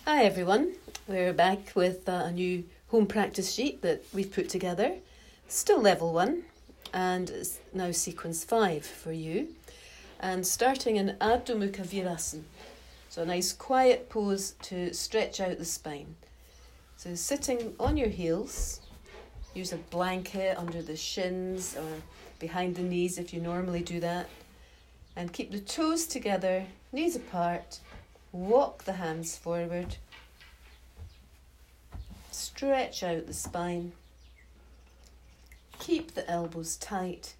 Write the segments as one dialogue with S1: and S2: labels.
S1: Hi everyone, we're back with a new home practice sheet that we've put together. Still level 1 and it's now sequence 5 for you. And starting in Ardha Mukha Virasana, so a nice quiet pose to stretch out the spine. So sitting on your heels, use a blanket under the shins or behind the knees if you normally do that. And keep the toes together, knees apart. Walk the hands forward, stretch out the spine, keep the elbows tight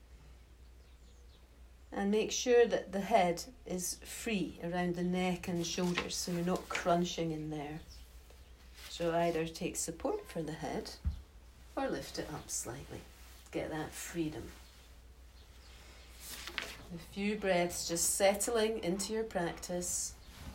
S1: and make sure that the head is free around the neck and shoulders so you're not crunching in there. So either take support for the head or lift it up slightly, get that freedom. A few breaths just settling into your practice.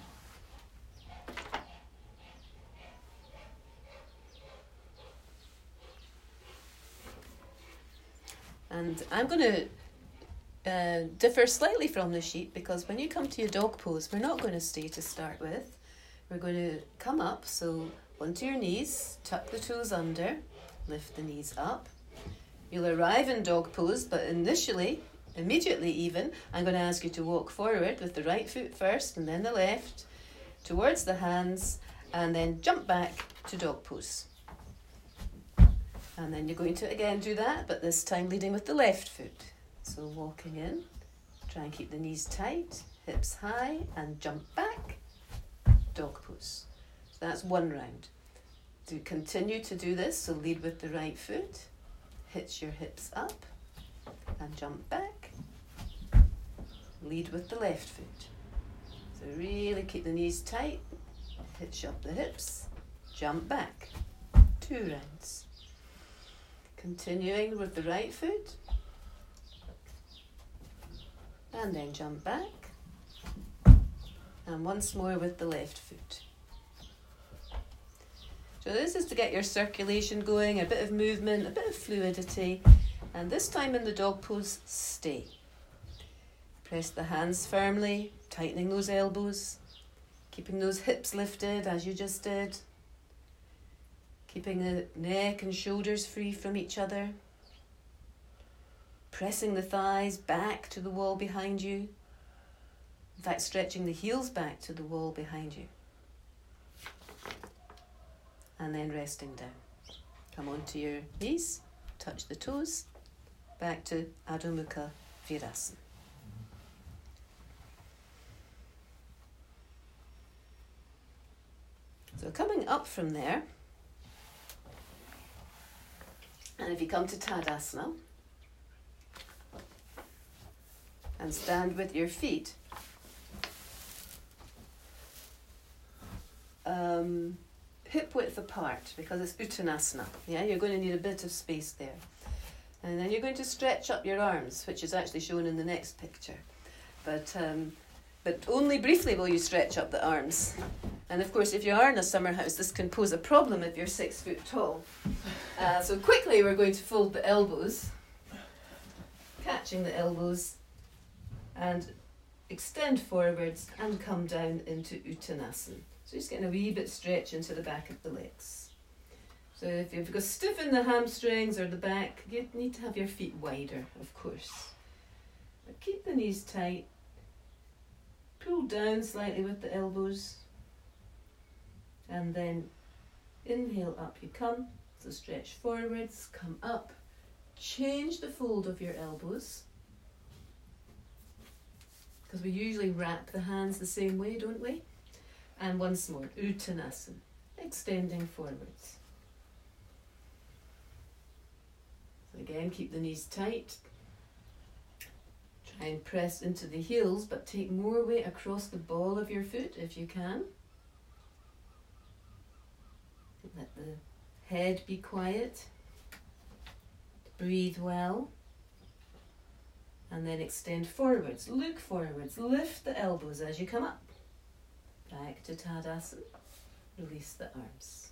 S1: And I'm going to differ slightly from the sheet because when you come to your dog pose, we're not going to stay to start with. We're going to come up, so onto your knees, tuck the toes under, lift the knees up. You'll arrive in dog pose, but immediately even, I'm going to ask you to walk forward with the right foot first and then the left, towards the hands, and then jump back to dog pose. And then you're going to again do that, but this time leading with the left foot. So walking in, try and keep the knees tight, hips high, and jump back, dog pose. So that's one round. To continue to do this, so lead with the right foot, hitch your hips up, and jump back. Lead with the left foot. So really keep the knees tight, hitch up the hips, jump back. 2 rounds. Continuing with the right foot, and then jump back, and once more with the left foot. So this is to get your circulation going, a bit of movement, a bit of fluidity, and this time in the dog pose, stay. Press the hands firmly, tightening those elbows, keeping those hips lifted as you just did. Keeping the neck and shoulders free from each other. Pressing the thighs back to the wall behind you. In fact, stretching the heels back to the wall behind you. And then resting down. Come onto your knees, touch the toes, back to Ardha Mukha Virasana. So coming up from there, and if you come to Tadasana and stand with your feet hip width apart because it's Uttanasana. Yeah, you're going to need a bit of space there. And then you're going to stretch up your arms, which is actually shown in the next picture. But only briefly will you stretch up the arms. And of course, if you are in a summer house, this can pose a problem if you're 6 foot tall. So quickly we're going to fold the elbows, catching the elbows, and extend forwards and come down into Uttanasana. So just getting a wee bit stretch into the back of the legs. So if you've got stiff in the hamstrings or the back, you need to have your feet wider, of course. But keep the knees tight. Pull down slightly with the elbows. And then inhale, up you come. So stretch forwards, come up. Change the fold of your elbows. Because we usually wrap the hands the same way, don't we? And once more, Uttanasana, extending forwards. So again, keep the knees tight. Try and press into the heels, but take more weight across the ball of your foot if you can. Let the head be quiet. Breathe well. And then extend forwards, look forwards, lift the elbows as you come up. Back to Tadasana, release the arms.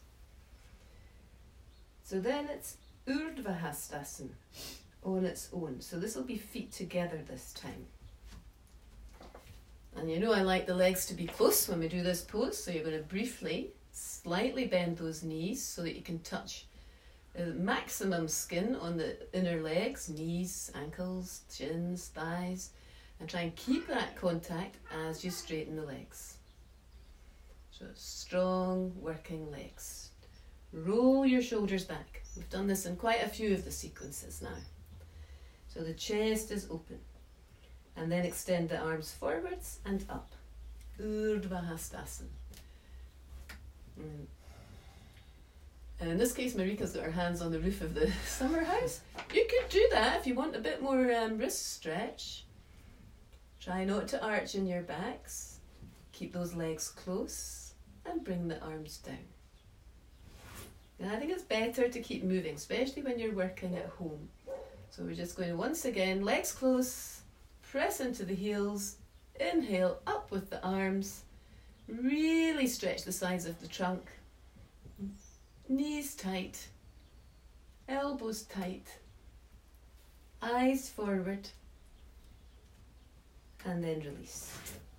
S1: So then it's Urdhva Hastasana on its own. So this will be feet together this time. And you know I like the legs to be close when we do this pose, so you're going to briefly, slightly bend those knees so that you can touch the maximum skin on the inner legs, knees, ankles, shins, thighs, and try and keep that contact as you straighten the legs. So strong working legs. Roll your shoulders back. We've done this in quite a few of the sequences now. So the chest is open. And then extend the arms forwards and up. Urdhva Hastasana. And in this case, Marika's got her hands on the roof of the summer house. You could do that if you want a bit more wrist stretch. Try not to arch in your backs. Keep those legs close and bring the arms down. And I think it's better to keep moving, especially when you're working at home. So we're just going once again, legs close, press into the heels, inhale, up with the arms, really stretch the sides of the trunk, knees tight, elbows tight, eyes forward, and then release.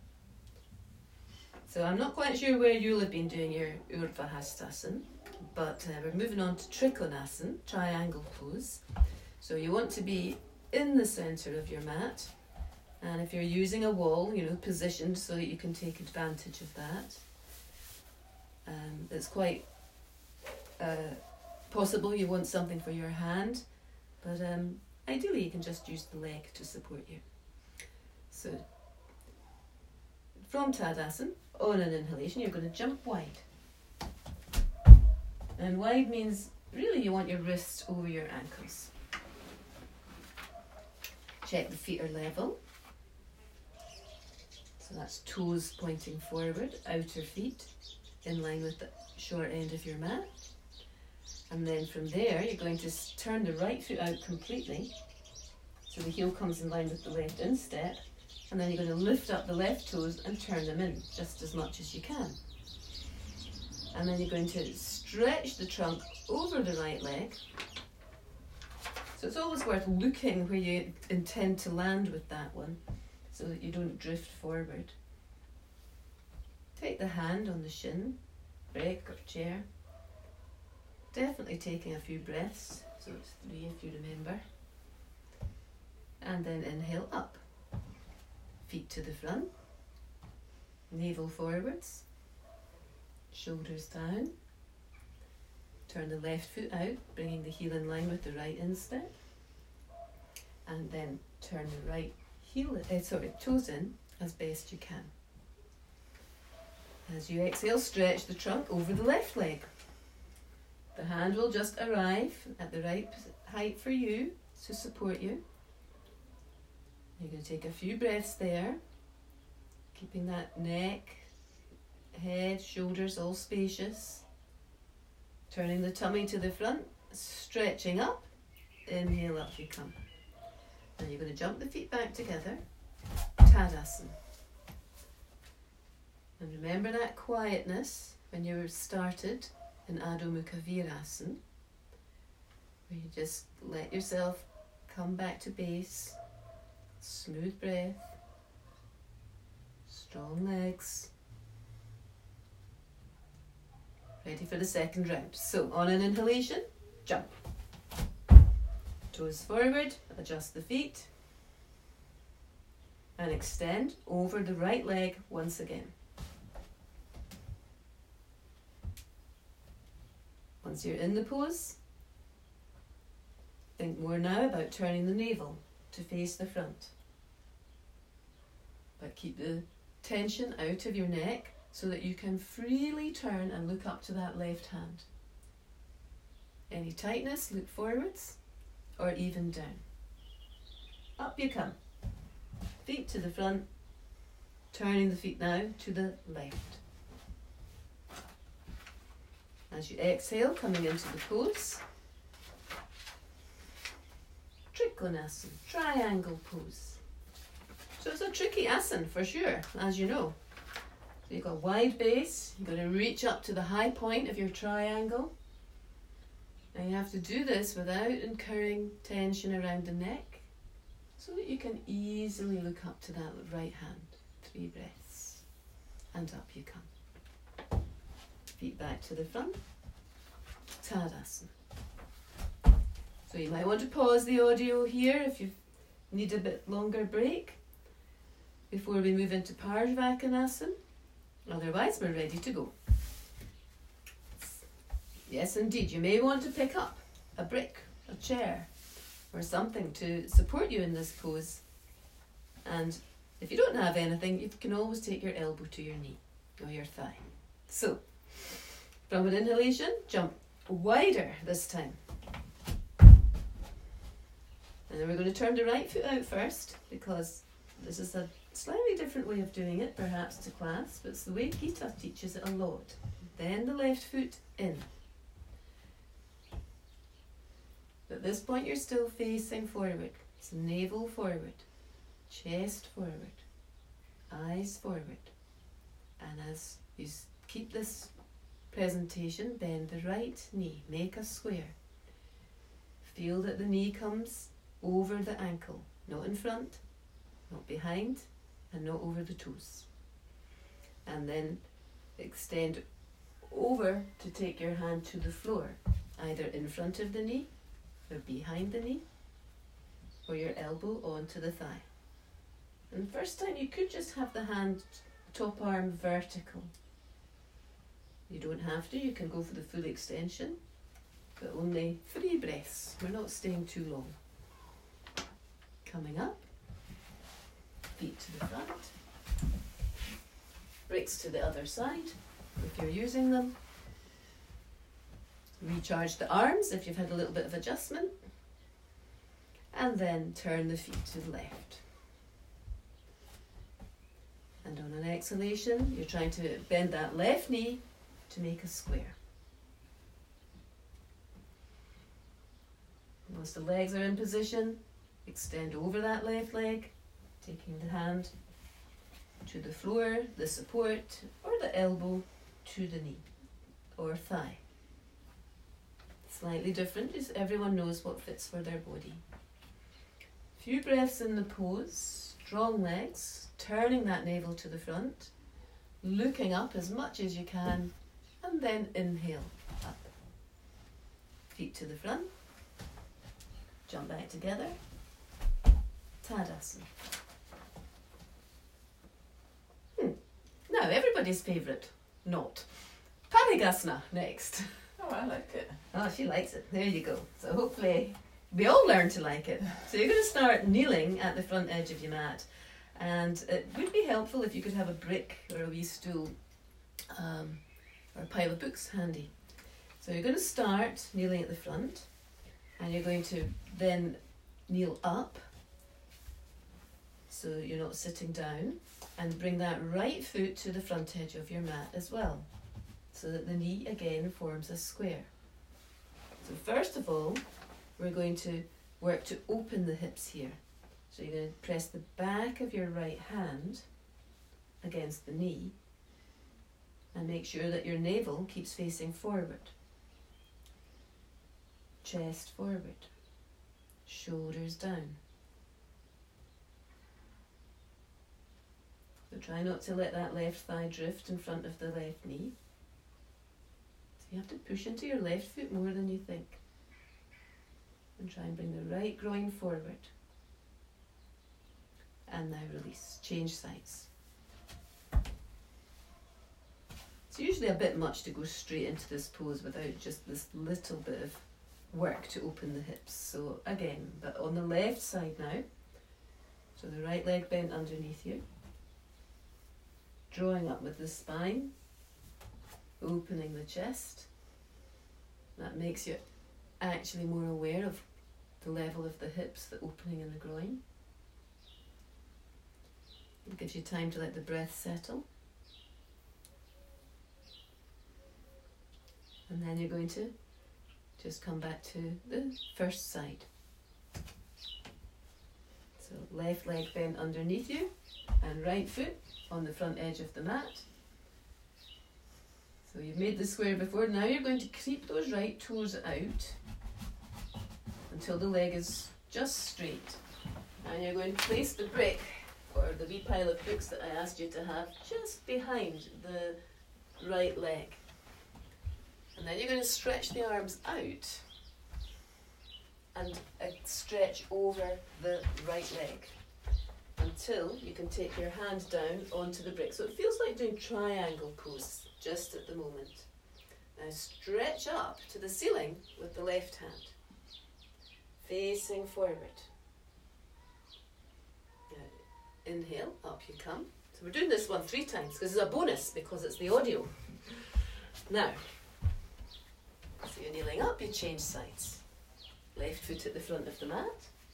S1: So I'm not quite sure where you'll have been doing your Urdhva Hastasana, but we're moving on to Trikonasana, triangle pose. So you want to be in the centre of your mat, and if you're using a wall, positioned so that you can take advantage of that. It's quite possible you want something for your hand, but ideally you can just use the leg to support you. So from Tadasana, on an inhalation, you're going to jump wide. And wide means really you want your wrists over your ankles. Check the feet are level. So that's toes pointing forward, outer feet in line with the short end of your mat. And then from there, you're going to turn the right foot out completely. So the heel comes in line with the left instep. And then you're going to lift up the left toes and turn them in just as much as you can. And then you're going to stretch the trunk over the right leg. So it's always worth looking where you intend to land with that one so that you don't drift forward. Take the hand on the shin, break or chair. Definitely taking a few breaths, so it's 3 if you remember. And then inhale up. Feet to the front, navel forwards, shoulders down. Turn the left foot out, bringing the heel in line with the right instep. And then turn the right toes in as best you can. As you exhale, stretch the trunk over the left leg. The hand will just arrive at the right height for you to support you. You're going to take a few breaths there, keeping that neck, head, shoulders all spacious. Turning the tummy to the front, stretching up, inhale, up you come. Now you're going to jump the feet back together, Tadasana. And remember that quietness when you started in Adho Mukha Virasana, where you just let yourself come back to base. Smooth breath, strong legs. Ready for the second round. So on an inhalation, jump. Toes forward, adjust the feet. And extend over the right leg once again. Once you're in the pose, think more now about turning the navel to face the front. But keep the tension out of your neck so that you can freely turn and look up to that left hand. Any tightness, look forwards or even down. Up you come. Feet to the front, turning the feet now to the left. As you exhale, coming into the pose, Trikonasana, triangle pose. So it's a tricky asana for sure, as you know. So you've got a wide base, you've got to reach up to the high point of your triangle. And you have to do this without incurring tension around the neck, so that you can easily look up to that right hand. 3 breaths. and up you come. Feet back to the front, Tadasana. So you might want to pause the audio here if you need a bit longer break before we move into Parshvakonasana. Otherwise, we're ready to go. Yes, indeed, you may want to pick up a brick, a chair, or something to support you in this pose. And if you don't have anything, you can always take your elbow to your knee or your thigh. So, from an inhalation, jump wider this time. And then we're going to turn the right foot out first, because this is a slightly different way of doing it, perhaps, to class, but it's the way Gita teaches it a lot. Then the left foot in. At this point, you're still facing forward. It's navel forward, chest forward, eyes forward. And as you keep this presentation, bend the right knee, make a square. Feel that the knee comes over the ankle, not in front, not behind, and not over the toes. And then extend over to take your hand to the floor, either in front of the knee or behind the knee, or your elbow onto the thigh. And first time you could just have the hand, top arm vertical. You don't have to, you can go for the full extension, but only 3 breaths. We're not staying too long. Coming up, feet to the front, bricks to the other side if you're using them. Recharge the arms if you've had a little bit of adjustment, and then turn the feet to the left. And on an exhalation, you're trying to bend that left knee to make a square. Once the legs are in position, extend over that left leg, taking the hand to the floor, the support, or the elbow to the knee or thigh. Slightly different, as everyone knows what fits for their body. Few breaths in the pose, strong legs, turning that navel to the front, looking up as much as you can, and then inhale up. Feet to the front, jump back together, Tadasana. Now, everybody's favourite, not. Parigasana next.
S2: Oh, I like it.
S1: Oh, she likes it. There you go. So hopefully we all learn to like it. So you're going to start kneeling at the front edge of your mat. And it would be helpful if you could have a brick or a wee stool or a pile of books handy. So you're going to start kneeling at the front, and you're going to then kneel up, so you're not sitting down, and bring that right foot to the front edge of your mat as well, so that the knee again forms a square. So first of all, we're going to work to open the hips here. So you're going to press the back of your right hand against the knee and make sure that your navel keeps facing forward. Chest forward, shoulders down. So try not to let that left thigh drift in front of the left knee. So you have to push into your left foot more than you think. And try and bring the right groin forward. And now release, change sides. It's usually a bit much to go straight into this pose without just this little bit of work to open the hips. So again, but on the left side now, so the right leg bent underneath you, drawing up with the spine, opening the chest. That makes you actually more aware of the level of the hips, the opening in the groin. It gives you time to let the breath settle. And then you're going to just come back to the first side. So left leg bent underneath you and right foot on the front edge of the mat. So you've made the square before. Now you're going to creep those right toes out until the leg is just straight. And you're going to place the brick or the wee pile of books that I asked you to have just behind the right leg. And then you're going to stretch the arms out and stretch over the right leg until you can take your hand down onto the brick. So it feels like doing triangle pose just at the moment. Now stretch up to the ceiling with the left hand, facing forward. Now, inhale, up you come. So we're doing this one 3 times because it's a bonus because it's the audio. Now, so you're kneeling up, you change sides. Left foot at the front of the mat.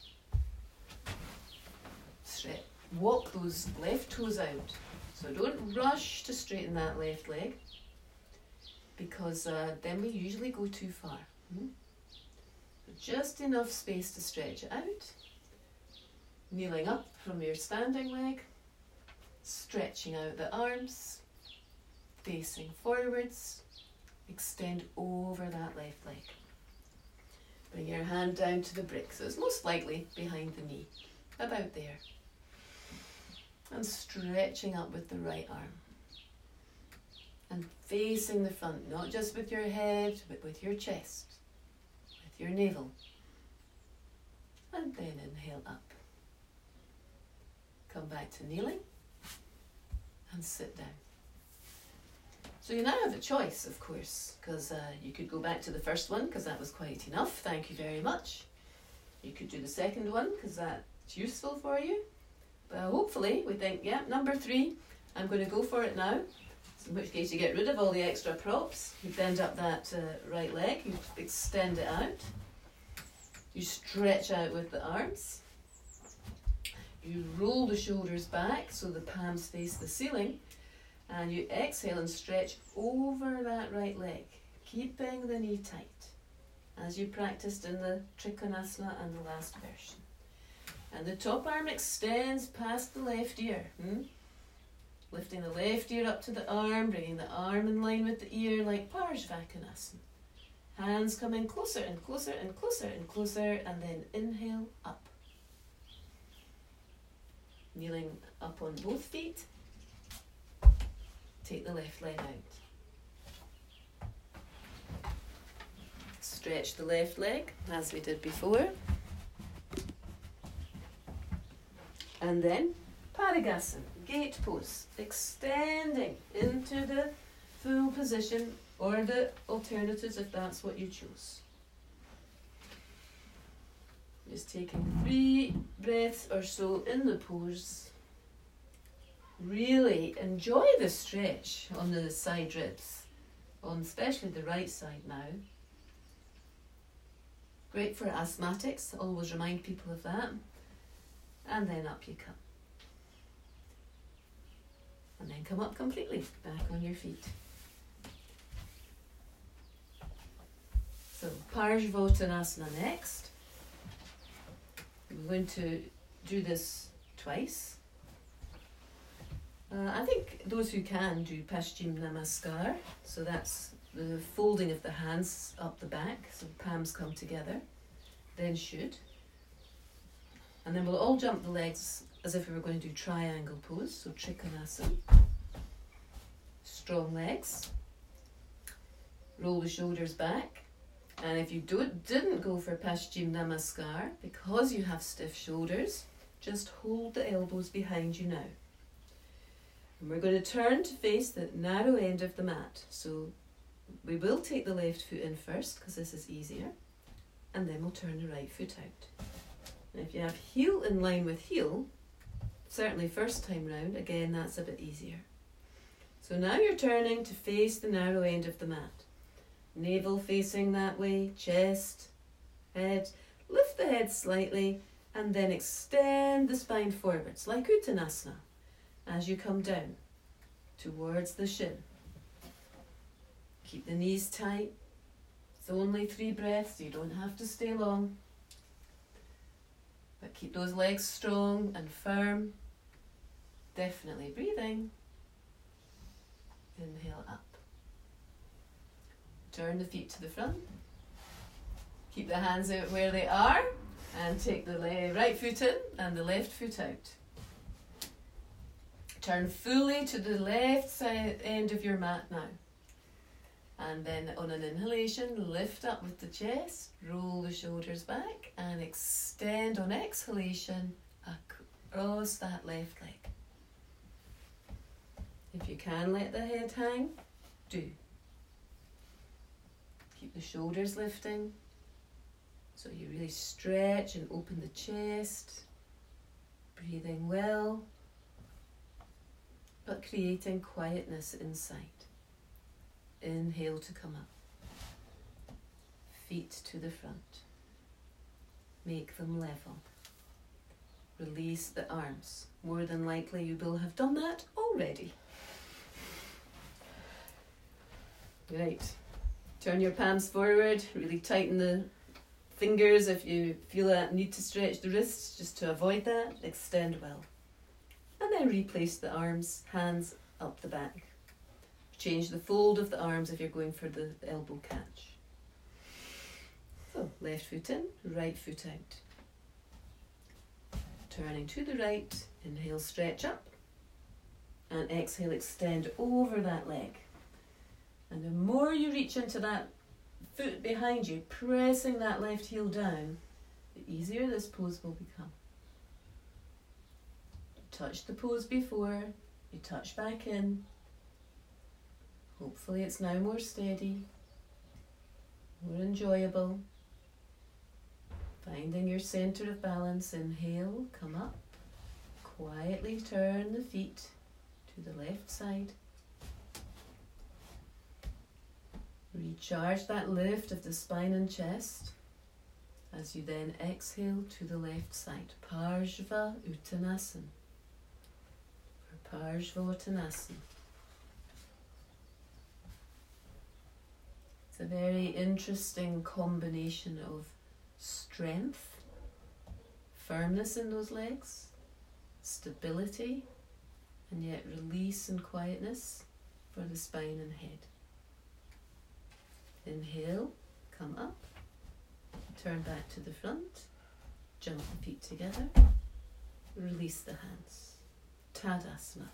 S1: Stretch. Walk those left toes out. So don't rush to straighten that left leg because then we usually go too far. Just enough space to stretch it out. Kneeling up from your standing leg. Stretching out the arms. Facing forwards. Extend over that left leg. Bring your hand down to the brick, so it's most likely behind the knee, about there. And stretching up with the right arm. And facing the front, not just with your head, but with your chest, with your navel. And then inhale up. Come back to kneeling and sit down. So you now have a choice, of course, because you could go back to the first one because that was quite enough. Thank you very much. You could do the second one because that's useful for you. But hopefully we think, yeah, number 3, I'm going to go for it now. So in which case you get rid of all the extra props. You bend up that right leg. You extend it out. You stretch out with the arms. You roll the shoulders back so the palms face the ceiling. And you exhale and stretch over that right leg, keeping the knee tight, as you practiced in the Trikonasana and the last version. And the top arm extends past the left ear. Lifting the left ear up to the arm, bringing the arm in line with the ear like Parsvakonasana. Hands coming closer and closer and closer and closer, and then inhale up. Kneeling up on both feet. Take the left leg out. Stretch the left leg as we did before. And then Parigasana, gate pose, extending into the full position or the alternatives if that's what you choose. Just taking 3 breaths or so in the pose. Really enjoy the stretch on the side ribs, on especially the right side now. Great for asthmatics, always remind people of that. And then up you come. And then come up completely, back on your feet. So Parsvottanasana next. We're going to do this twice. I think those who can do Paschim Namaskar, so that's the folding of the hands up the back, so palms come together, then should. And then we'll all jump the legs as if we were going to do triangle pose, so Trikonasana. Strong legs. Roll the shoulders back. And if you didn't go for Paschim Namaskar, because you have stiff shoulders, just hold the elbows behind you now. And we're going to turn to face the narrow end of the mat. So we will take the left foot in first because this is easier. And then we'll turn the right foot out. And if you have heel in line with heel, certainly first time round, again that's a bit easier. So now you're turning to face the narrow end of the mat. Navel facing that way, chest, head. Lift the head slightly and then extend the spine forwards like Uttanasana. As you come down towards the shin. Keep the knees tight. It's only 3 breaths, you don't have to stay long. But keep those legs strong and firm. Definitely breathing. Inhale up. Turn the feet to the front. Keep the hands out where they are and take the right foot in and the left foot out. Turn fully to the left side end of your mat now. And then on an inhalation, lift up with the chest, roll the shoulders back, and extend on exhalation across that left leg. If you can let the head hang, do. Keep the shoulders lifting, so you really stretch and open the chest, breathing well, but creating quietness inside. Inhale to come up. Feet to the front. Make them level. Release the arms. More than likely you will have done that already. Right. Turn your palms forward. Really tighten the fingers if you feel that need to stretch the wrists, just to avoid that. Extend well. And then replace the arms, hands up the back. Change the fold of the arms if you're going for the elbow catch. So, left foot in, right foot out. Turning to the right, inhale, stretch up. And exhale, extend over that leg. And the more you reach into that foot behind you, pressing that left heel down, the easier this pose will become. Touch the pose before, you touch back in. Hopefully it's now more steady, more enjoyable. Finding your centre of balance, inhale, come up. Quietly turn the feet to the left side. Recharge that lift of the spine and chest as you then exhale to the left side. Parshva Uttanasana. Parshvottanasana. It's a very interesting combination of strength, firmness in those legs, stability, and yet release and quietness for the spine and head. Inhale, come up, turn back to the front, jump the feet together, release the hands. Tadasana.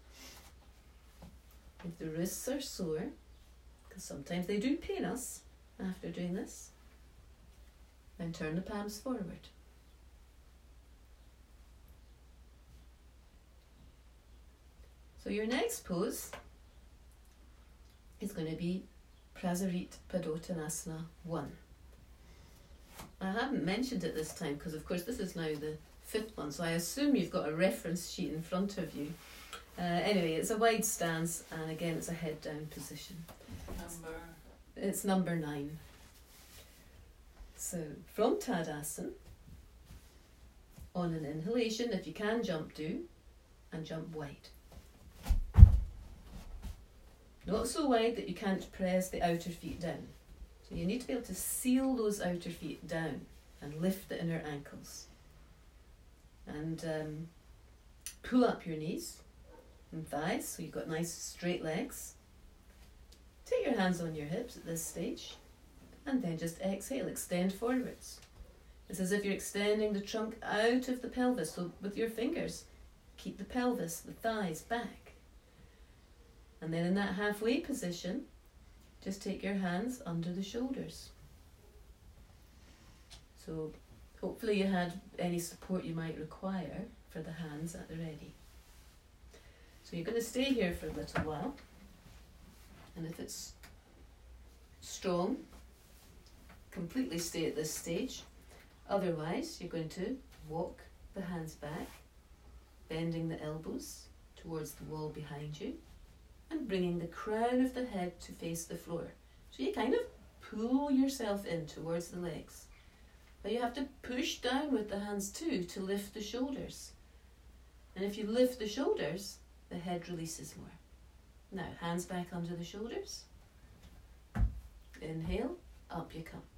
S1: If the wrists are sore, because sometimes they do pain us after doing this, then turn the palms forward. So your next pose is going to be Prasarit Padottanasana 1. I haven't mentioned it this time because of course this is now the 5th one, so I assume you've got a reference sheet in front of you. Anyway, it's a wide stance, and again it's a head down position. It's number 9. So from Tadasana, on an inhalation, if you can jump, do, and jump wide. Not so wide that you can't press the outer feet down. So you need to be able to seal those outer feet down and lift the inner ankles. And pull up your knees and thighs so you've got nice straight legs. Take your hands on your hips at this stage and then just exhale, extend forwards. It's as if you're extending the trunk out of the pelvis, so with your fingers keep the pelvis, the thighs back. And then in that halfway position, just take your hands under the shoulders. So hopefully you had any support you might require for the hands at the ready. So you're going to stay here for a little while, and if it's strong, completely stay at this stage. Otherwise, you're going to walk the hands back, bending the elbows towards the wall behind you, and bringing the crown of the head to face the floor. So you kind of pull yourself in towards the legs. But you have to push down with the hands too to lift the shoulders. And if you lift the shoulders, the head releases more. Now, hands back under the shoulders. Inhale, up you come.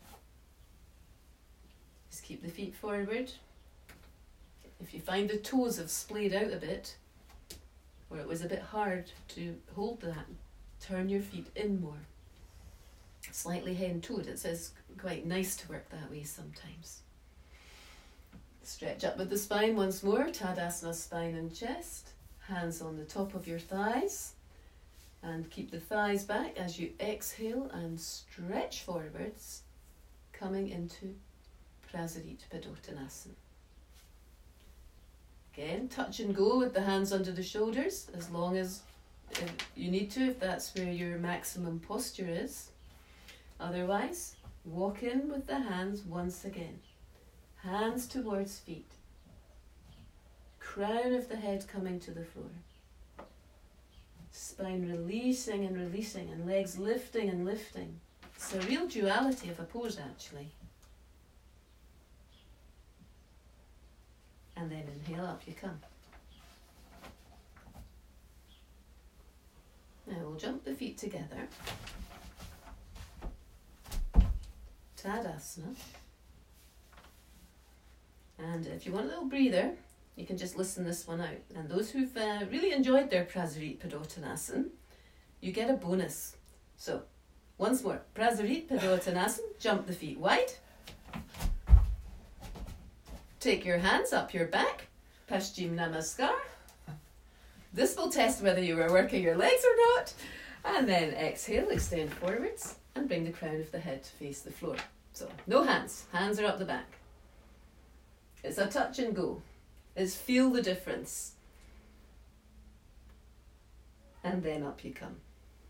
S1: Just keep the feet forward. If you find the toes have splayed out a bit, or it was a bit hard to hold that, turn your feet in more. Slightly hen-toed, it says quite nice to work that way sometimes. Stretch up with the spine once more, Tadasana, spine and chest. Hands on the top of your thighs. And keep the thighs back as you exhale and stretch forwards, coming into Prasarita Padottanasana. Again, touch and go with the hands under the shoulders, as long as you need to, if that's where your maximum posture is. Otherwise, walk in with the hands once again. Hands towards feet. Crown of the head coming to the floor. Spine releasing and legs lifting and lifting. It's a real duality of a pose, actually. And then inhale, up you come. Now we'll jump the feet together. Tadasana. And if you want a little breather, you can just listen this one out. And those who've really enjoyed their Prasarita Padottanasana, you get a bonus. So, once more, Prasarita Padottanasana, jump the feet wide. Take your hands up your back, Paschim Namaskar. This will test whether you were working your legs or not. And then exhale, extend forwards, and bring the crown of the head to face the floor. So, no hands. Hands are up the back. It's a touch and go. It's feel the difference. And then up you come.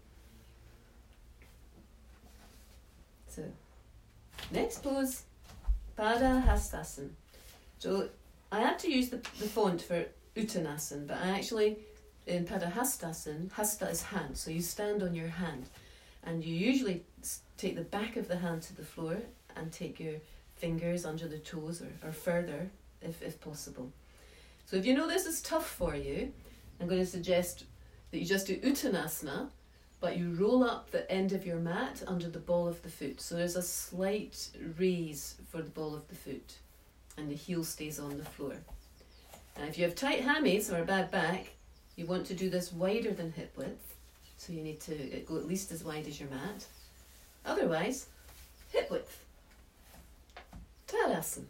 S1: So, next pose, Pada Hastasana. So, I had to use the font for Uttanasana, but I actually, in Pada Hastasana, Hasta is hand, so you stand on your hand. And you usually take the back of the hand to the floor and take your fingers under the toes or further, if possible. So if you know this is tough for you, I'm going to suggest that you just do Uttanasana, but you roll up the end of your mat under the ball of the foot. So there's a slight raise for the ball of the foot, and the heel stays on the floor. Now if you have tight hammies or a bad back, you want to do this wider than hip width, so you need to go at least as wide as your mat. Otherwise, hip width. Tadasana.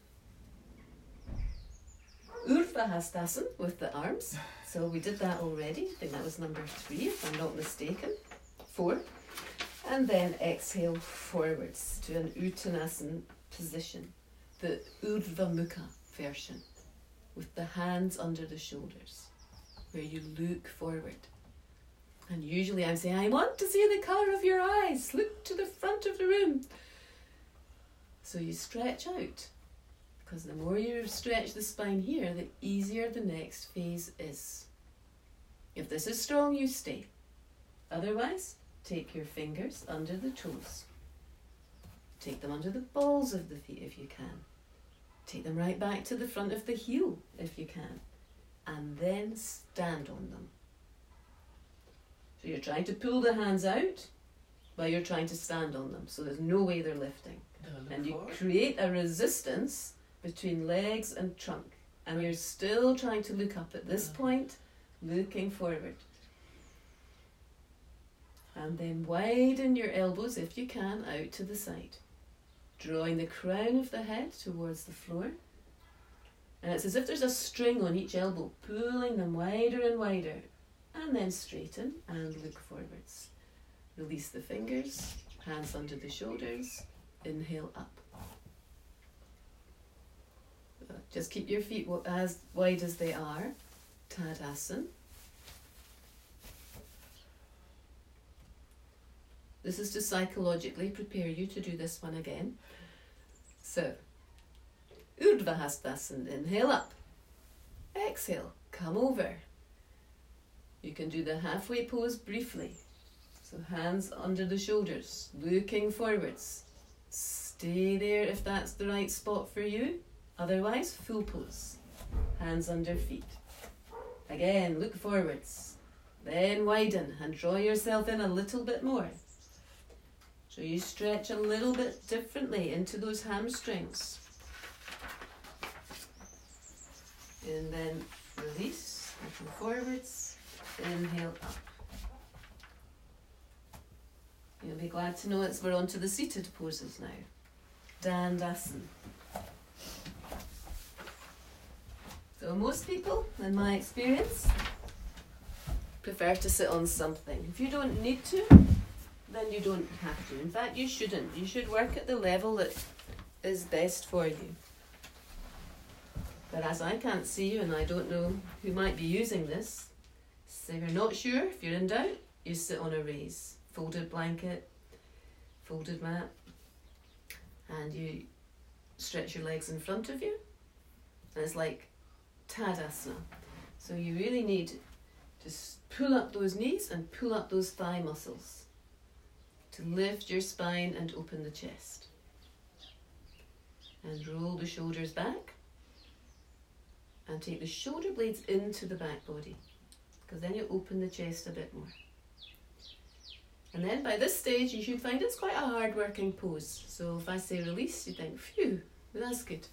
S1: Urdhva Hastasana with the arms. So we did that already. I think that was number 3, if I'm not mistaken. 4. And then exhale forwards to an Uttanasana position. The Urdhva Mukha version. With the hands under the shoulders. Where you look forward. And usually I'm saying, I want to see the colour of your eyes. Look to the front of the room. So you stretch out. Because the more you stretch the spine here, the easier the next phase is. If this is strong, you stay. Otherwise, take your fingers under the toes. Take them under the balls of the feet if you can. Take them right back to the front of the heel if you can. And then stand on them. So you're trying to pull the hands out while you're trying to stand on them. So there's no way they're lifting. And you create a resistance between legs and trunk. And you're still trying to look up at this point, looking forward. And then widen your elbows, if you can, out to the side. Drawing the crown of the head towards the floor. And it's as if there's a string on each elbow, pulling them wider and wider. And then straighten and look forwards. Release the fingers, hands under the shoulders, inhale up. Just keep your feet as wide as they are. Tadasana. This is to psychologically prepare you to do this one again. So, Urdhva Hastasana, inhale up. Exhale, come over. You can do the halfway pose briefly. So hands under the shoulders, looking forwards. Stay there if that's the right spot for you. Otherwise, full pose. Hands under feet. Again, look forwards. Then widen and draw yourself in a little bit more. So you stretch a little bit differently into those hamstrings. And then release, looking forwards, inhale up. You'll be glad to know we're on to the seated poses now. Dandasana. So most people, in my experience, prefer to sit on something. If you don't need to, then you don't have to. In fact, you shouldn't. You should work at the level that is best for you. But as I can't see you and I don't know who might be using this, so if you're not sure, if you're in doubt, you sit on a raise. Folded blanket, folded mat, and you stretch your legs in front of you. And it's like Tadasana. So you really need to pull up those knees and pull up those thigh muscles to lift your spine and open the chest. And roll the shoulders back and take the shoulder blades into the back body, because then you open the chest a bit more. And then by this stage you should find it's quite a hard working pose. So if I say release, you think, phew, that's good.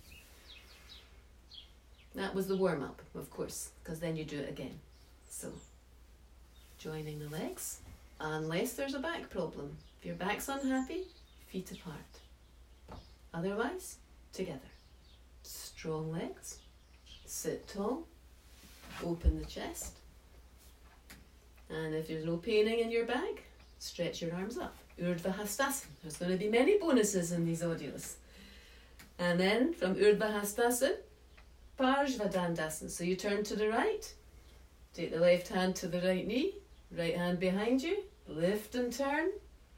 S1: That was the warm up, of course, because then you do it again. So joining the legs, unless there's a back problem. If your back's unhappy, feet apart. Otherwise, together. Strong legs, sit tall, open the chest. And if there's no paining in your back, stretch your arms up. Urdhva Hastasana. There's going to be many bonuses in these audios. And then from Urdhva Hastasana, Parshva Dandasana. So you turn to the right, take the left hand to the right knee, right hand behind you, lift and turn.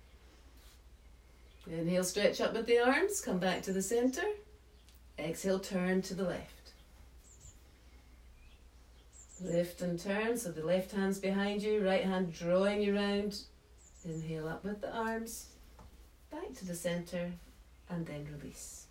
S1: Inhale, stretch up with the arms, come back to the centre. Exhale, turn to the left. Lift and turn, so the left hand's behind you, right hand drawing you round. Inhale up with the arms, back to the centre, and then release.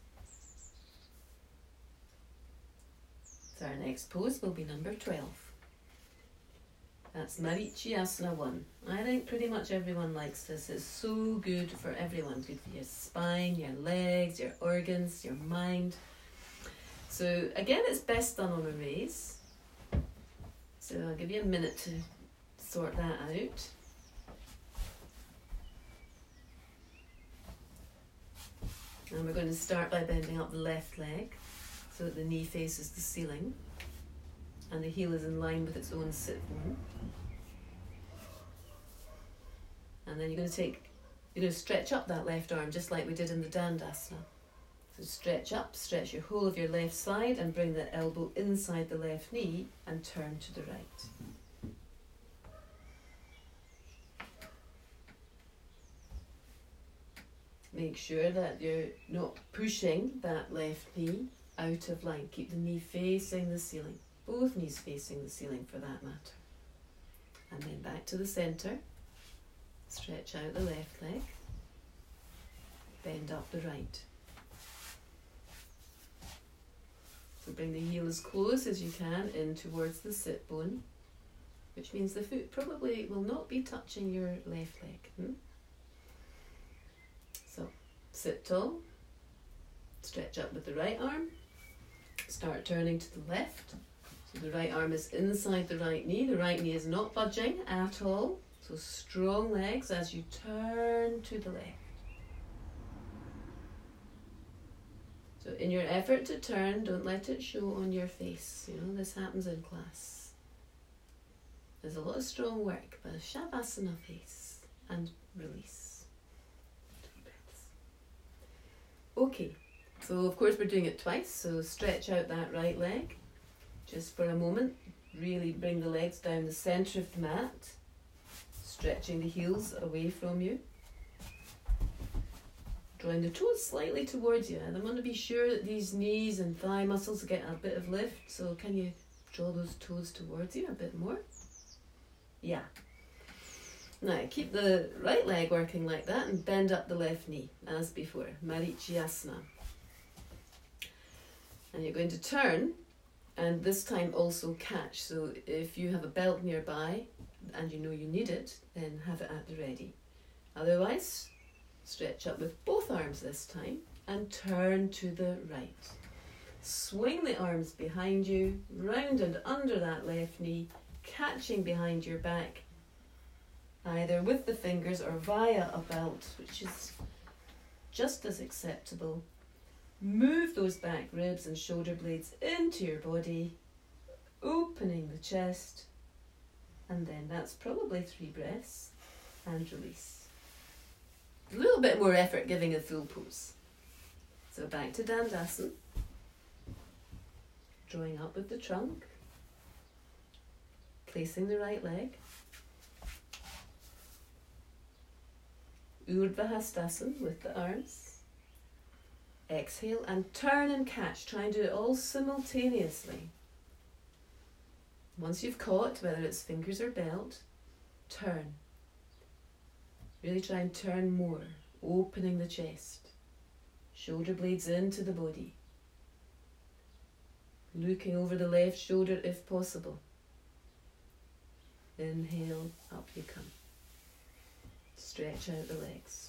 S1: So our next pose will be number 12. That's Marichyasana 1. I think pretty much everyone likes this. It's so good for everyone. Good for your spine, your legs, your organs, your mind. So again, it's best done on a raise. So I'll give you a minute to sort that out. And we're going to start by bending up the left leg so that the knee faces the ceiling and the heel is in line with its own sit bone. And then you're going to stretch up that left arm just like we did in the Dandasana. So stretch up, stretch your whole of your left side and bring the elbow inside the left knee and turn to the right. Make sure that you're not pushing that left knee out of line. Keep the knee facing the ceiling. Both knees facing the ceiling for that matter. And then back to the centre. Stretch out the left leg. Bend up the right. So bring the heel as close as you can in towards the sit bone, which means the foot probably will not be touching your left leg. So sit tall, stretch up with the right arm, start turning to the left. So the right arm is inside the right knee is not budging at all. So strong legs as you turn to the left. So in your effort to turn, don't let it show on your face. You know, this happens in class. There's a lot of strong work, but a Shavasana face and release. 2 breaths. Okay, so of course we're doing it twice, so stretch out that right leg just for a moment. Really bring the legs down the centre of the mat, stretching the heels away from you. Drawing the toes slightly towards you, and I want to be sure that these knees and thigh muscles get a bit of lift. So can you draw those toes towards you a bit more? Yeah. Now keep the right leg working like that and bend up the left knee as before, Marichyasana. And you're going to turn and this time also catch. So if you have a belt nearby and you know you need it, then have it at the ready. Otherwise, stretch up with both arms this time and turn to the right. Swing the arms behind you, round and under that left knee, catching behind your back, either with the fingers or via a belt, which is just as acceptable. Move those back ribs and shoulder blades into your body, opening the chest And then that's probably 3 breaths, and release. A little bit more effort giving a full pose. So back to Dandasana. Drawing up with the trunk. Placing the right leg. Urdhva Hastasana with the arms. Exhale and turn and catch. Try and do it all simultaneously. Once you've caught, whether it's fingers or belt, turn. Really try and turn more, opening the chest. Shoulder blades into the body. Looking over the left shoulder if possible. Inhale, up you come. Stretch out the legs.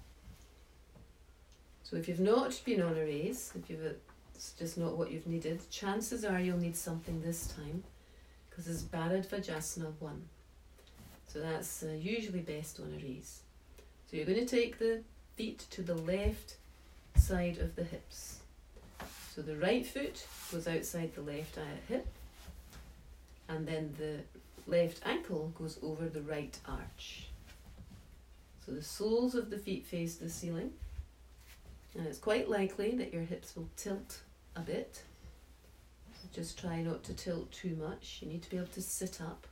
S1: So if you've not been on a raise, it's just not what you've needed, chances are you'll need something this time, because it's Bharadvajasana 1. So that's usually best on a raise. So you're going to take the feet to the left side of the hips. So the right foot goes outside the left hip, and then the left ankle goes over the right arch. So the soles of the feet face the ceiling, and it's quite likely that your hips will tilt a bit. So just try not to tilt too much. You need to be able to sit up.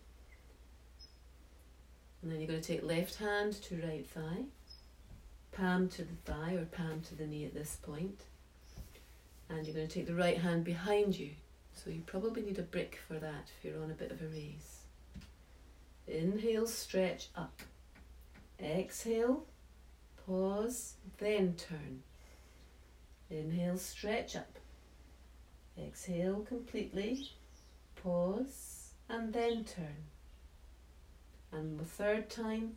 S1: And then you're going to take left hand to right thigh, palm to the thigh or palm to the knee at this point. And you're going to take the right hand behind you. So you probably need a brick for that if you're on a bit of a raise. Inhale, stretch up. Exhale, pause, then turn. Inhale, stretch up. Exhale completely, pause, and then turn. And the third time.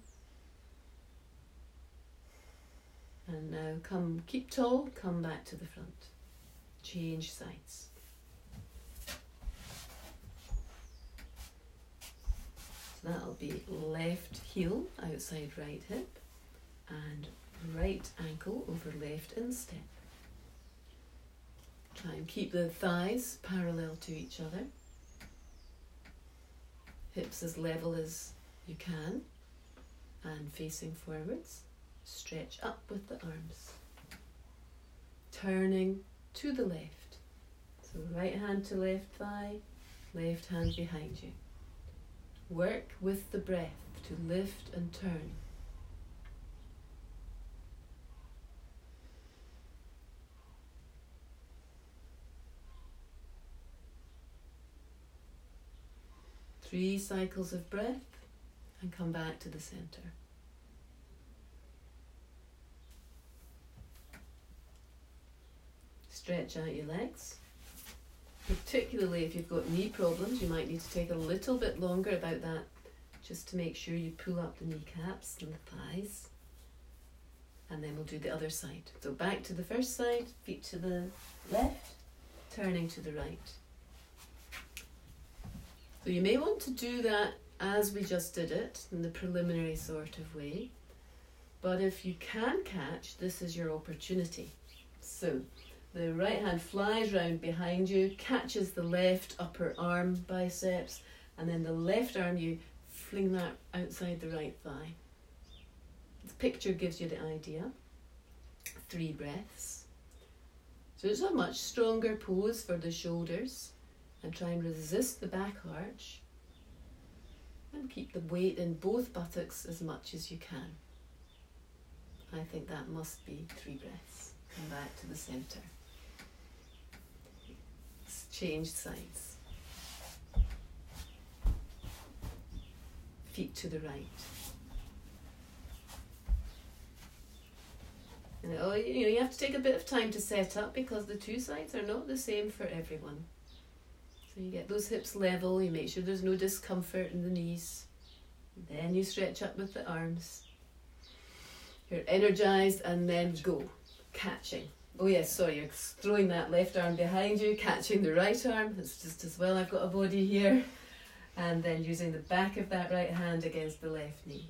S1: And now keep tall, come back to the front. Change sides. So that'll be left heel outside right hip and right ankle over left instep. Try and keep the thighs parallel to each other. Hips as level as you can and facing forwards. Stretch up with the arms. Turning to the left. So right hand to left thigh, left hand behind you. Work with the breath to lift and turn. Three cycles of breath and come back to the center. Stretch out your legs. Particularly if you've got knee problems, you might need to take a little bit longer about that, just to make sure you pull up the kneecaps and the thighs. And then we'll do the other side. So back to the first side, feet to the left, turning to the right. So you may want to do that as we just did it, in the preliminary sort of way. But if you can catch, this is your opportunity. So the right hand flies round behind you, catches the left upper arm biceps, and then the left arm you fling that outside the right thigh. The picture gives you the idea. 3 breaths. So it's a much stronger pose for the shoulders, and try and resist the back arch and keep the weight in both buttocks as much as you can. I think that must be 3 breaths. Come back to the center. Change sides. Feet to the right. And you have to take a bit of time to set up, because the 2 sides are not the same for everyone. So you get those hips level, you make sure there's no discomfort in the knees. Then you stretch up with the arms. You're energized, and then go. Catching. Oh yes, sorry, you're throwing that left arm behind you, catching the right arm. It's just as well I've got a body here. And then using the back of that right hand against the left knee.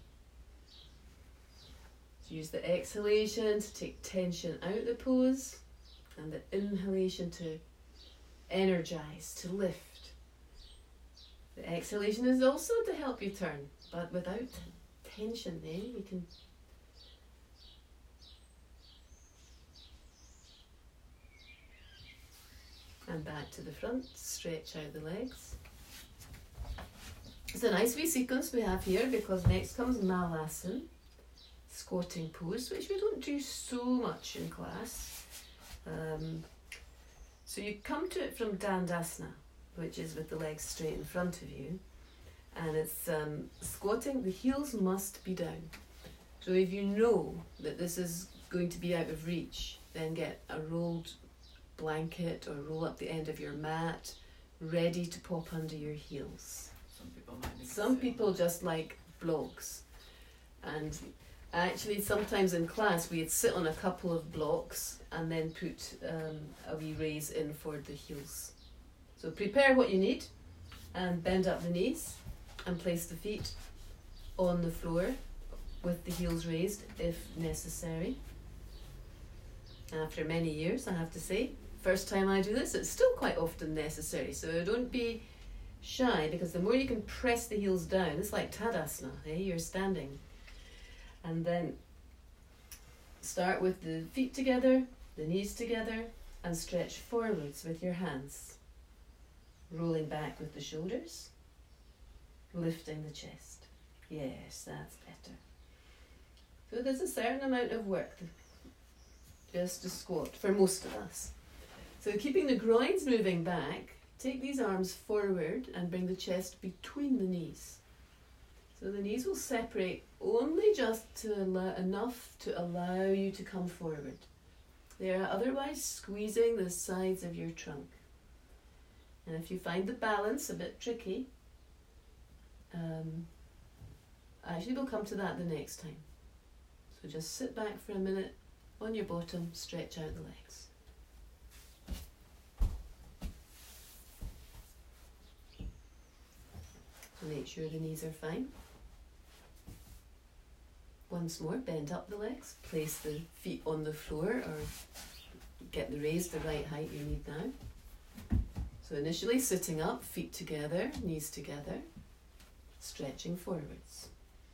S1: So use the exhalation to take tension out the pose, and the inhalation to energize, to lift. The exhalation is also to help you turn, but without tension. You can. And back to the front, stretch out the legs. It's a nice wee sequence we have here because next comes Malasana, squatting pose, which we don't do so much in class. So you come to it from Dandasana, which is with the legs straight in front of you. And it's squatting, the heels must be down. So if you know that this is going to be out of reach, then get a rolled blanket or roll up the end of your mat, ready to pop under your heels. Some people just like blocks. And actually sometimes in class we'd sit on a couple of blocks and then put a wee raise in for the heels. So prepare what you need and bend up the knees and place the feet on the floor with the heels raised if necessary. After many years, I have to say, first time I do this, it's still quite often necessary, so don't be shy, because the more you can press the heels down, it's like Tadasana, you're standing. And then start with the feet together, the knees together, and stretch forwards with your hands. Rolling back with the shoulders, lifting the chest. Yes, that's better. So there's a certain amount of work just to squat for most of us. So keeping the groins moving back, take these arms forward and bring the chest between the knees. So the knees will separate only just to enough to allow you to come forward. They are otherwise squeezing the sides of your trunk. And if you find the balance a bit tricky, actually we'll come to that the next time. So just sit back for a minute on your bottom, stretch out the legs. So make sure the knees are fine. Once more, bend up the legs, place the feet on the floor or get the raise the right height you need now. So initially sitting up, feet together, knees together, stretching forwards.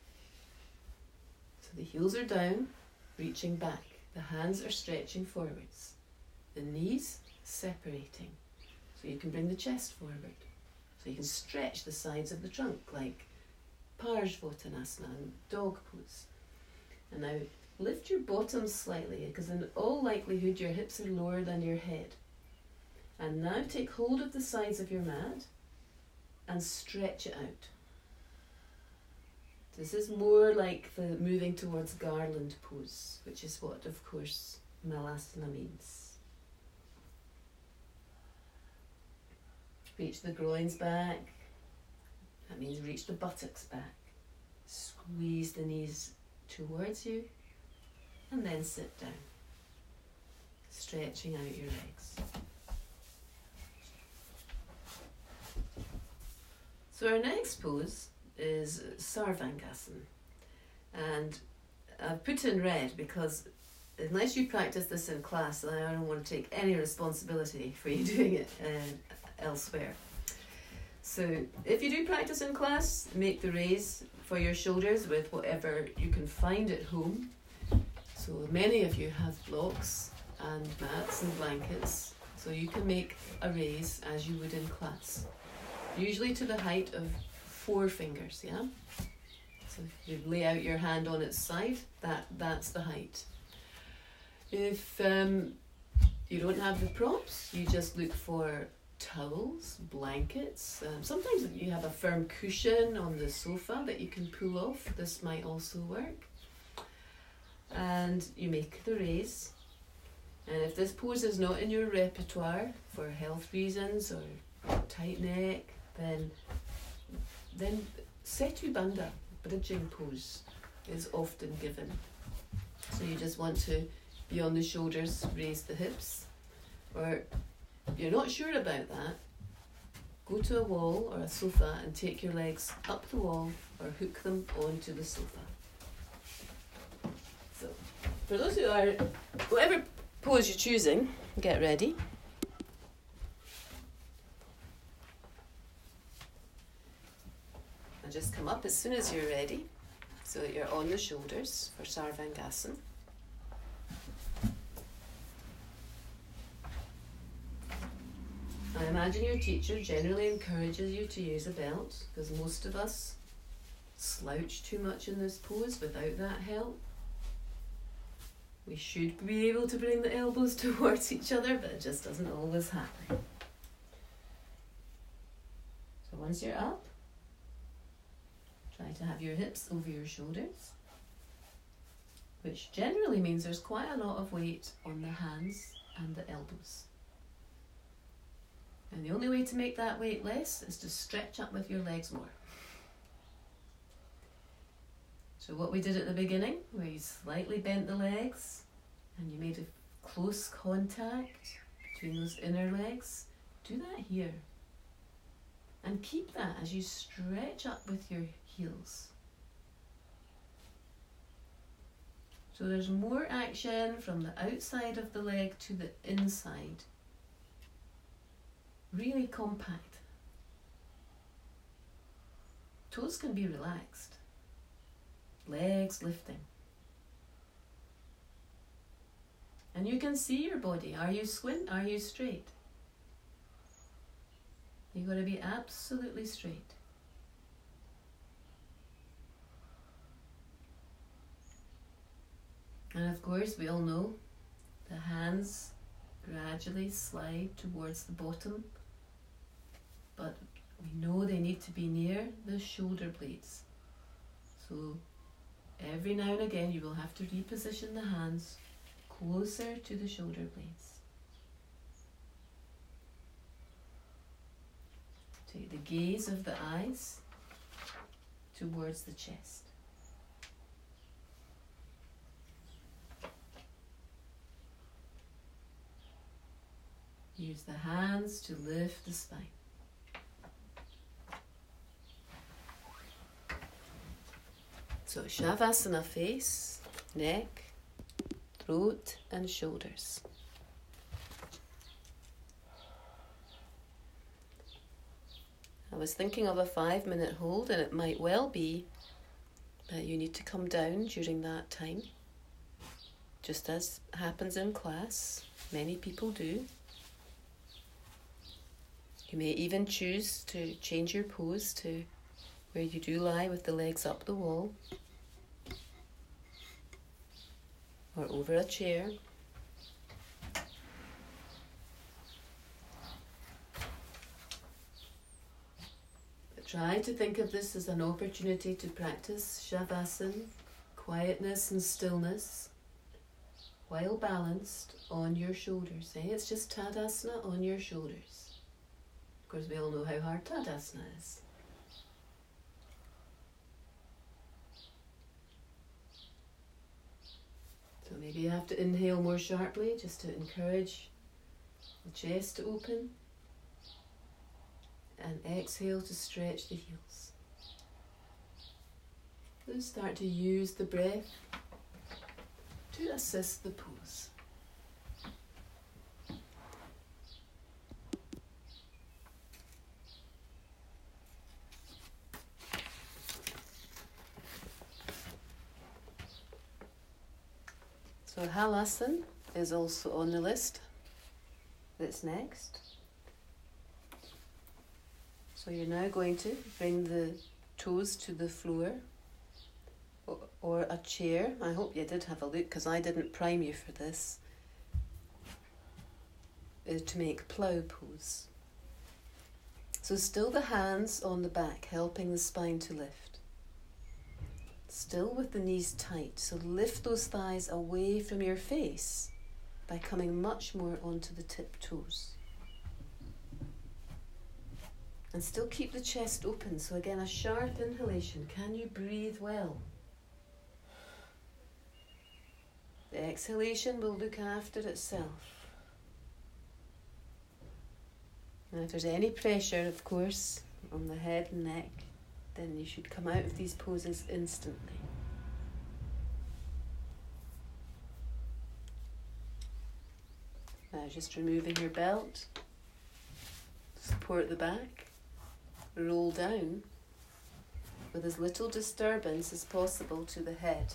S1: So the heels are down, reaching back. The hands are stretching forwards. The knees separating. So you can bring the chest forward. So you can stretch the sides of the trunk like Parsvottanasana and dog pose. And now lift your bottom slightly, because in all likelihood your hips are lower than your head. And now take hold of the sides of your mat and stretch it out. This is more like the moving towards garland pose, which is what, of course, Malasana means. Reach the groins back. That means reach the buttocks back. Squeeze the knees towards you and then sit down, stretching out your legs. So our next pose is Sarvangasana, and I've put in red because unless you practice this in class, I don't want to take any responsibility for you doing it elsewhere. So if you do practice in class, make the raise for your shoulders with whatever you can find at home. So many of you have blocks and mats and blankets, so you can make a raise as you would in class, usually to the height of 4 fingers, yeah? So if you lay out your hand on its side, that's the height. If you don't have the props, you just look for towels, blankets. Sometimes you have a firm cushion on the sofa that you can pull off. This might also work. And you make the raise. And if this pose is not in your repertoire for health reasons or tight neck, then Setu Bandha, bridging pose, is often given. So you just want to be on the shoulders, raise the hips, or you're not sure about that, go to a wall or a sofa and take your legs up the wall or hook them onto the sofa. So, for those who are, whatever pose you're choosing, get ready. come up as soon as you're ready, so that you're on the shoulders for Sarvangasana. I imagine your teacher generally encourages you to use a belt, because most of us slouch too much in this pose without that help. We should be able to bring the elbows towards each other, but it just doesn't always happen. So once you're up, try to have your hips over your shoulders, which generally means there's quite a lot of weight on the hands and the elbows. And the only way to make that weight less is to stretch up with your legs more. So what we did at the beginning, where you slightly bent the legs and you made a close contact between those inner legs, do that here. And keep that as you stretch up with your heels. So there's more action from the outside of the leg to the inside. Really compact. Toes can be relaxed. Legs lifting. And you can see your body. Are you squint? Are you straight? You've got to be absolutely straight. And of course, we all know the hands gradually slide towards the bottom, but we know they need to be near the shoulder blades. So every now and again you will have to reposition the hands closer to the shoulder blades. Take the gaze of the eyes towards the chest. Use the hands to lift the spine. So Shavasana face, neck, throat and shoulders. I was thinking of a 5-minute hold, and it might well be that you need to come down during that time, just as happens in class. Many people do. You may even choose to change your pose to where you do lie with the legs up the wall or over a chair. But try to think of this as an opportunity to practice Shavasana, quietness and stillness, while balanced on your shoulders. It's just Tadasana on your shoulders. Of course, we all know how hard Tadasana is. So maybe you have to inhale more sharply just to encourage the chest to open. And exhale to stretch the heels. Then start to use the breath to assist the pose. So Halasana is also on the list. That's next. So you're now going to bring the toes to the floor or a chair. I hope you did have a look, because I didn't prime you for this. To make plough pose. So still the hands on the back, helping the spine to lift. Still with the knees tight, so lift those thighs away from your face by coming much more onto the tip toes. And still keep the chest open, so again a sharp inhalation. Can you breathe well? The exhalation will look after itself. And if there's any pressure, of course, on the head and neck, then you should come out of these poses instantly. Now just removing your belt, support the back, roll down with as little disturbance as possible to the head.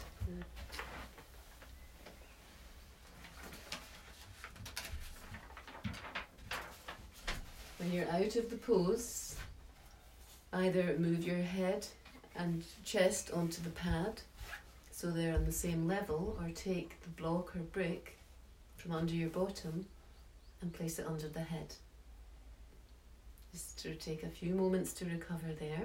S1: When you're out of the pose, either move your head and chest onto the pad so they're on the same level, or take the block or brick from under your bottom and place it under the head. Just to take a few moments to recover there.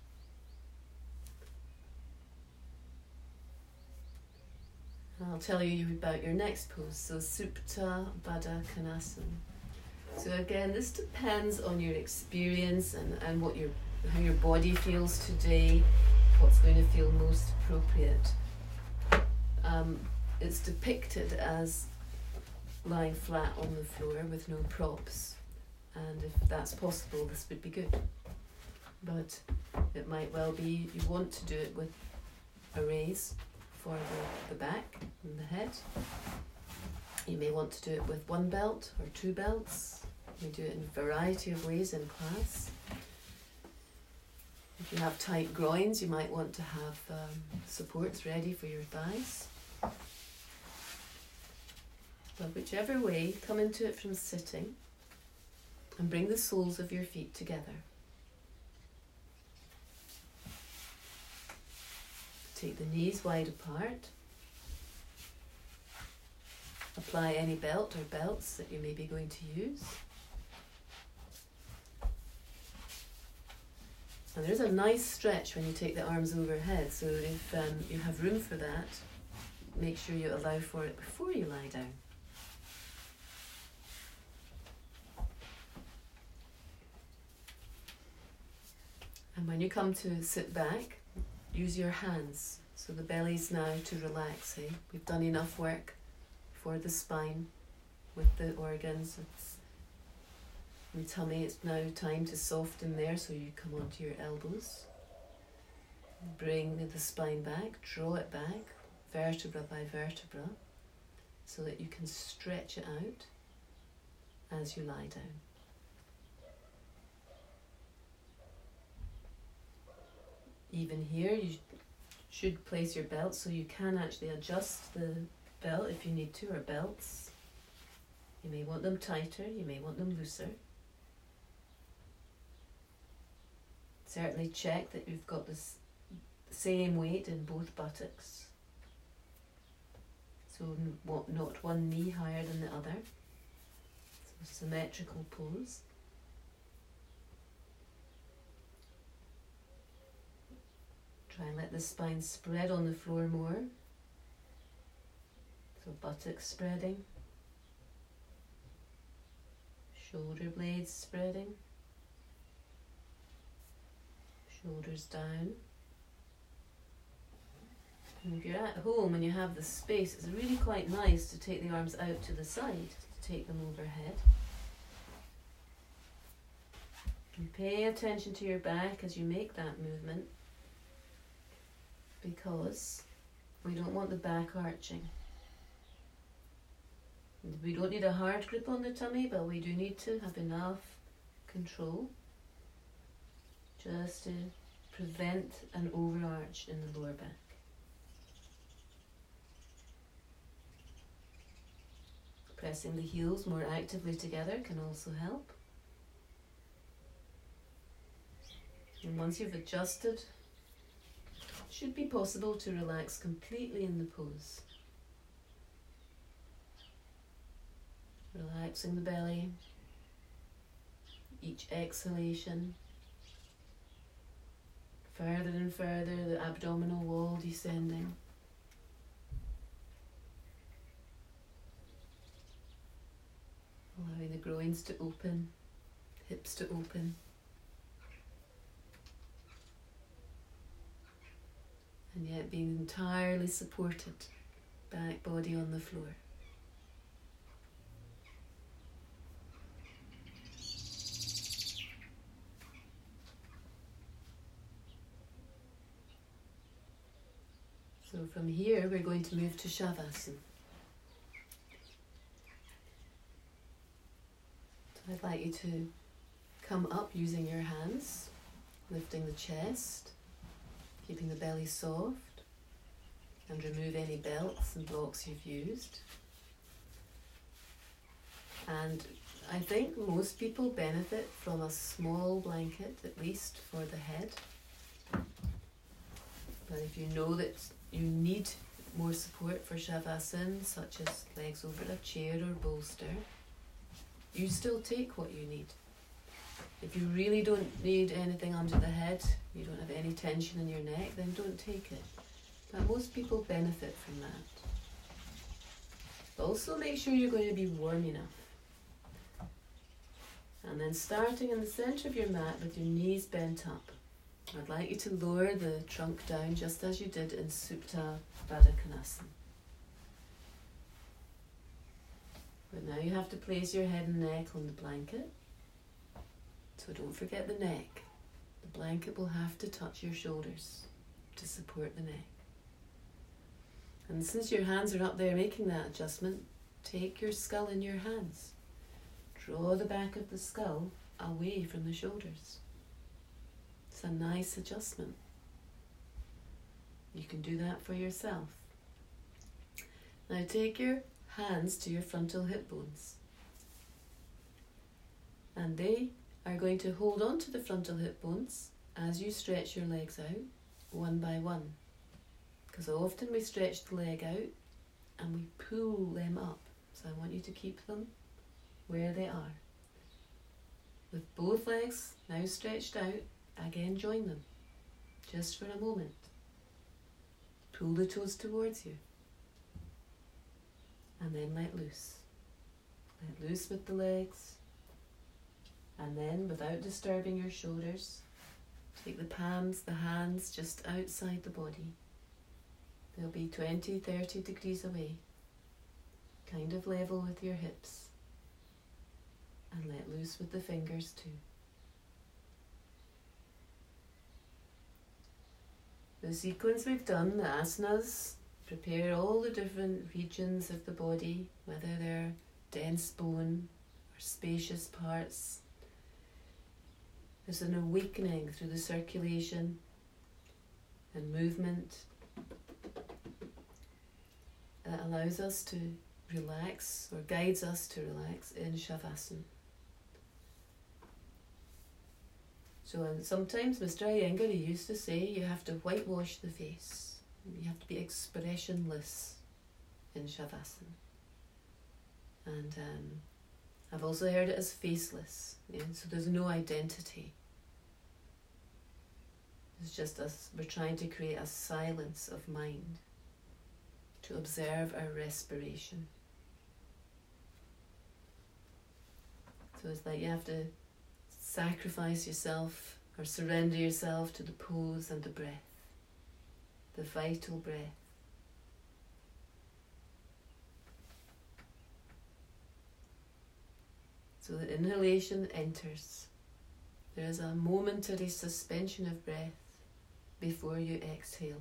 S1: And I'll tell you about your next pose, so Supta Baddha Konasana. So again, this depends on your experience and what how your body feels today, what's going to feel most appropriate. It's depicted as lying flat on the floor with no props, and if that's possible, this would be good. But it might well be you want to do it with a raise for the back and the head. You may want to do it with one belt or two belts. You may do it in a variety of ways in class. If you have tight groins, you might want to have supports ready for your thighs. But whichever way, come into it from sitting and bring the soles of your feet together. Take the knees wide apart. Apply any belt or belts that you may be going to use. And there's a nice stretch when you take the arms overhead, so if you have room for that, make sure you allow for it before you lie down. And when you come to sit back, use your hands. So the belly's now to relax. We've done enough work for the spine with the organs. And tummy, it's now time to soften there, so you come onto your elbows. Bring the spine back, draw it back, vertebra by vertebra, so that you can stretch it out as you lie down. Even here, you should place your belt so you can actually adjust the belt if you need to, or belts. You may want them tighter, you may want them looser. Certainly check that you've got the same weight in both buttocks. So not one knee higher than the other. So symmetrical pose. Try and let the spine spread on the floor more. So buttocks spreading. Shoulder blades spreading. Shoulders down. And if you're at home and you have the space, it's really quite nice to take the arms out to the side, to take them overhead. And pay attention to your back as you make that movement, because we don't want the back arching. And we don't need a hard grip on the tummy, but we do need to have enough control just to prevent an overarch in the lower back. Pressing the heels more actively together can also help. And once you've adjusted, it should be possible to relax completely in the pose. Relaxing the belly, each exhalation. Further and further, the abdominal wall descending. Allowing the groins to open, hips to open. And yet being entirely supported, back body on the floor. So from here, we're going to move to Shavasana. So I'd like you to come up using your hands, lifting the chest, keeping the belly soft, and remove any belts and blocks you've used. And I think most people benefit from a small blanket, at least for the head. But if you know that you need more support for Shavasana, such as legs over a chair or bolster, you still take what you need. If you really don't need anything under the head, you don't have any tension in your neck, then don't take it. But most people benefit from that. Also make sure you're going to be warm enough. And then starting in the centre of your mat with your knees bent up, I'd like you to lower the trunk down just as you did in Supta Baddha Konasana. But now you have to place your head and neck on the blanket. So don't forget the neck. The blanket will have to touch your shoulders to support the neck. And since your hands are up there making that adjustment, take your skull in your hands. Draw the back of the skull away from the shoulders. It's a nice adjustment. You can do that for yourself. Now take your hands to your frontal hip bones. And they are going to hold on to the frontal hip bones as you stretch your legs out, one by one. Because often we stretch the leg out and we pull them up. So I want you to keep them where they are. With both legs now stretched out, again join them, just for a moment. Pull the toes towards you. And then let loose. Let loose with the legs. And then, without disturbing your shoulders, take the palms, the hands just outside the body. They'll be 20, 30 degrees away. Kind of level with your hips. And let loose with the fingers too. The sequence we've done, the asanas, prepare all the different regions of the body, whether they're dense bone or spacious parts. There's an awakening through the circulation and movement that allows us to relax or guides us to relax in Shavasana. So sometimes Mr. Iyengar used to say you have to whitewash the face. You have to be expressionless in Shavasana. And I've also heard it as faceless. Yeah? So there's no identity. It's just us, we're trying to create a silence of mind to observe our respiration. So it's like you have to sacrifice yourself or surrender yourself to the pose and the breath, the vital breath. So the inhalation enters. There is a momentary suspension of breath before you exhale.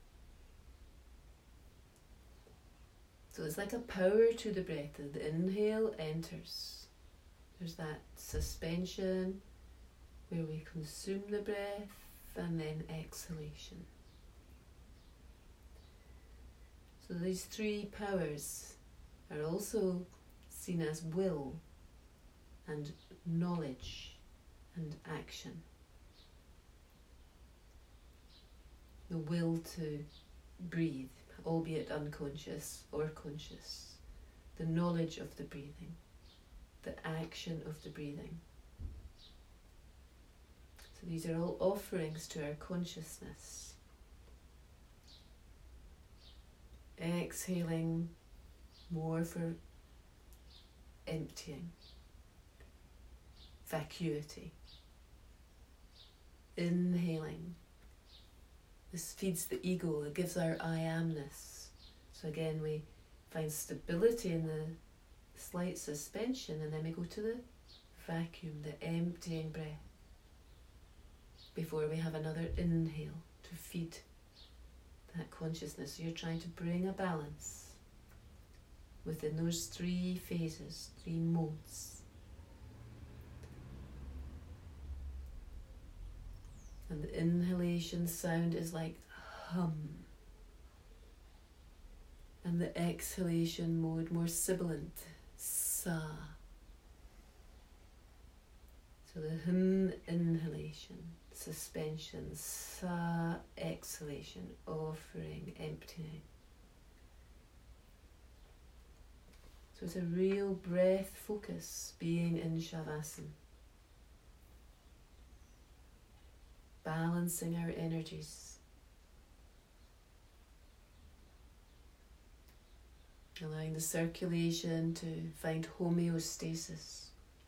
S1: So it's like a power to the breath. The inhale enters. There's that suspension where we consume the breath, and then exhalation. So these three powers are also seen as will and knowledge and action. The will to breathe, albeit unconscious or conscious. The knowledge of the breathing. The action of the breathing. So these are all offerings to our consciousness. Exhaling more for emptying, vacuity. Inhaling. This feeds the ego, it gives our I amness. So again we find stability in the slight suspension, and then we go to the vacuum, the emptying breath, before we have another inhale to feed that consciousness. So you're trying to bring a balance within those three phases, three modes. And the inhalation sound is like hum. And the exhalation mode more sibilant, sa. So the hum inhalation, suspension, sa exhalation, offering, emptying. So it's a real breath focus being in Shavasana. Balancing our energies. Allowing the circulation to find homeostasis.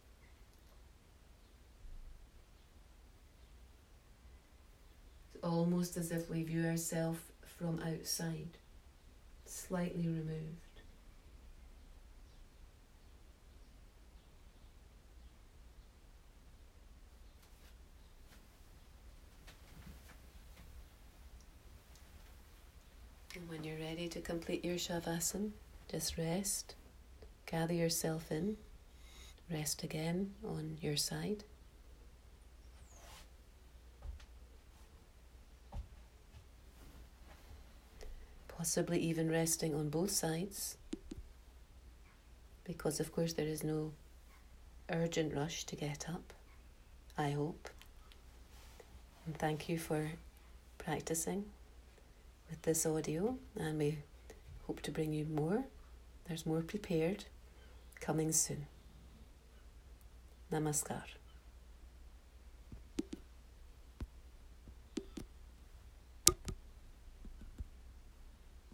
S1: It's almost as if we view ourselves from outside, slightly removed. And when you're ready to complete your Shavasana, just rest, gather yourself in, rest again on your side. Possibly even resting on both sides, because of course there is no urgent rush to get up, I hope. And thank you for practicing with this audio, and we hope to bring you more. There's more prepared, coming soon. Namaskar.